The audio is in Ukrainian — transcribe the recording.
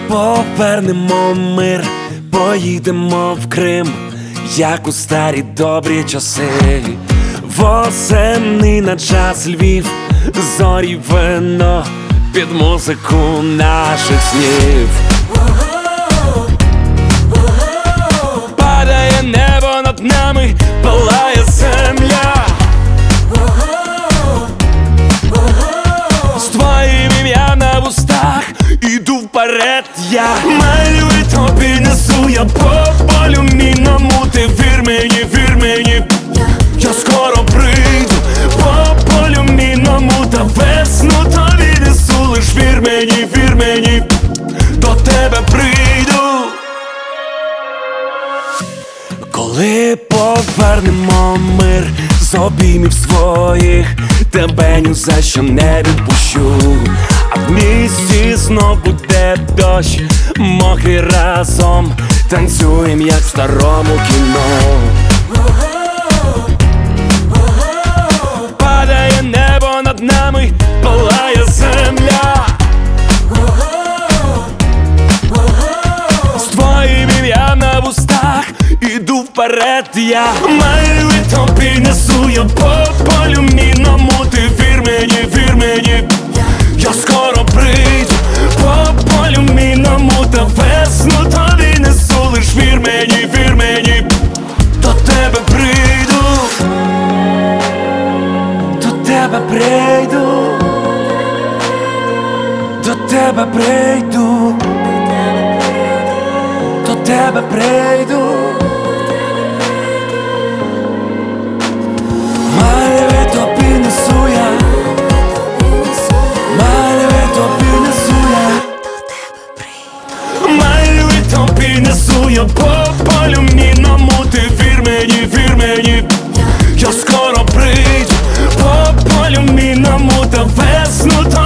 Повернемо мир, поїдемо в Крим, як у старі добрі часи. Восени на час Львів, зорі вино під музику наших снів. Падає небо над нами, палає земля. З твоїм ім'ям на вустах іду вперед я. Малюю тобі, несу я по полю мінному. Ти вір мені, я скоро прийду по полю мінному, та весну тобі несу. Лиш вір мені, до тебе прийду. Коли повернемо мир з обіймів своїх, тебе ні за що не відпущу. А в місті знов буде дощ, мокрі разом танцюєм, як в старому кіно. Падає небо над нами, палає земля. З твоїм ім'ям на вустах іду вперед я. Малюю тобі, несу я по полю мінному. Ти вір мені, я скоро прийду по полю мінному, та весну тобі несу. Лиш вір мені, до тебе прийду, до тебе прийду, до тебе прийду, до тебе прийду. Малюю тобі, несу я, малюю тобі, несу я, малюю тобі, несу я по полю мінному. Ти вір мені, я скоро прийду по полю мінному, та весну тобі